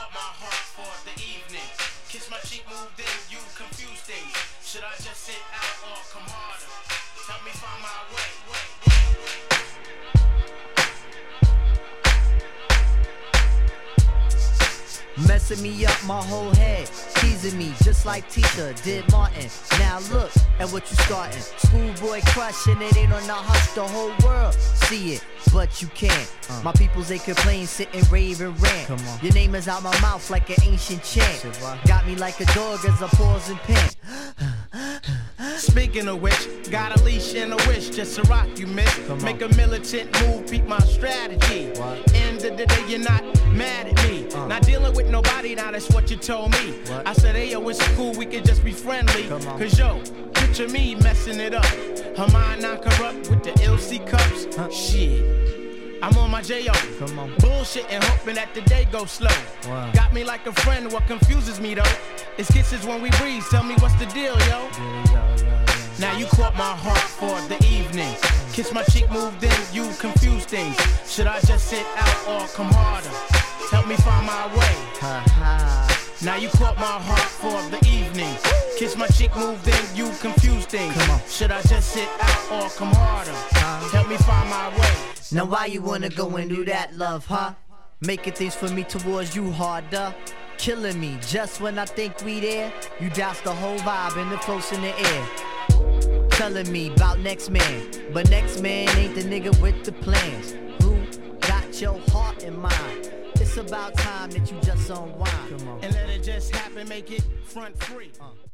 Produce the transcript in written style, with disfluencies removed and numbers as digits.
caught my heart for the evening. Kiss my cheek, moved in, you confuse things. Should I just sit out or come harder? Help me find my way. Messing me up my whole head, teasing me just like Tisha did Martin. Now look at what you starting. Schoolboy crushing it ain't on the hush, the whole world see it, but you can't. My peoples they complain, sit and rave and rant. Your name is out my mouth like an ancient chant. Got me like a dog as I pause and pant. Speaking of which, got a leash and a wish just to rock you, miss. Make a militant move, beat my strategy. End of the day, you're not mad at me. Not dealing with nobody, now that's what you told me. I said, hey, yo, it's cool, we can just be friendly. Cause yo, picture me messing it up. Her mind not corrupt with the LC cups. Shit, I'm on my J.O. Bullshit and hoping that the day goes slow. Got me like a friend, what confuses me though is kisses when we breathe. Tell me what's the deal, yo. Now you caught my heart for the evening. Kiss my cheek, moved in, you confuse things. Should I just sit out or come harder? Help me find my way. Now you caught my heart for the evening. Kiss my cheek, moved in, you confuse things. Should I just sit out or come harder? Help me find my way. Now why you wanna go and do that, love, huh? Making things for me towards you harder. Killing me just when I think we there. You douse the whole vibe and the close in the air. Telling me about next man, but next man ain't the nigga with the plans. Who got your heart in mind? It's about time that you just unwind. And let it just happen, make it front free.